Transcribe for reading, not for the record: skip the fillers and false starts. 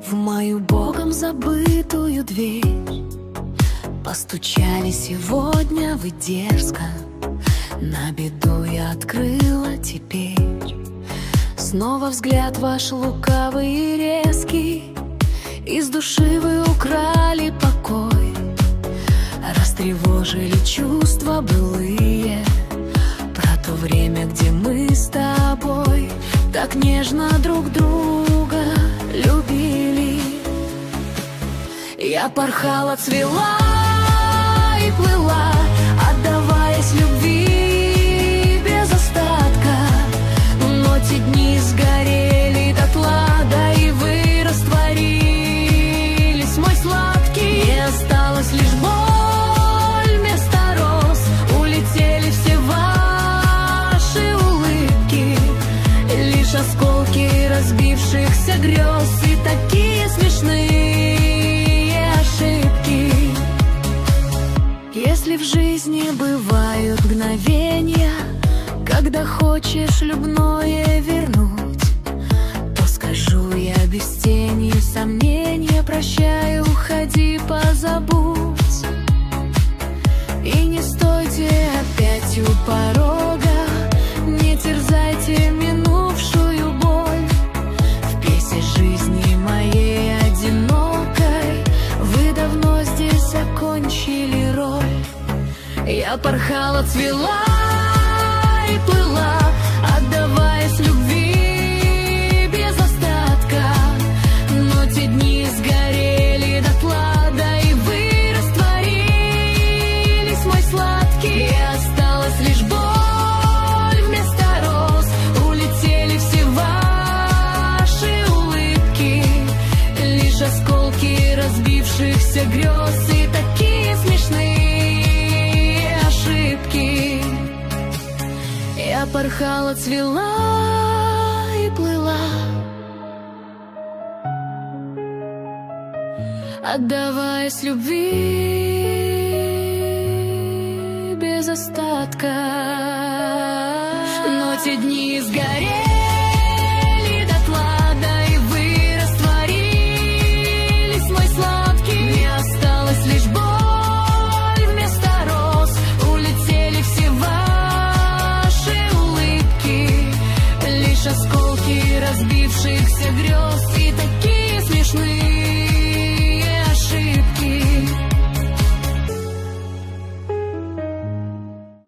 В мою богом забытую дверь постучали сегодня вы дерзко. На беду я открыла теперь. Снова взгляд ваш лукавый и резкий. Из души вы украли покой, растревожили чувства былые про то время, где мы с тобой так нежно друг друга любили. Я порхала, цвела и плыла, отдаваясь любви без остатка. Но те дни сгорели дотла, да и вы растворились, мой сладкий. И осталась лишь боль вместо роз, улетели все ваши улыбки, лишь осколки разбившихся грез и такие смешные ошибки. Если в жизни бывают мгновения, когда хочешь любное вернуть, то скажу я без тени сомнения: прощай, уходи, позабудь. И не стойте опять у порога, не терзайте минувшую боль. В пьесе жизни моей одинокой вы давно здесь закончили роль. Я порхала, цвела и плыла, отдаваясь любви без остатка. Но те дни сгорели дотла, да и вы растворились, мой сладкий. И осталась лишь боль вместо роз, улетели все ваши улыбки, лишь осколки разбившихся грез и такие смешные ошибки. Я порхала, цвела и плыла, отдаваясь любви без остатка.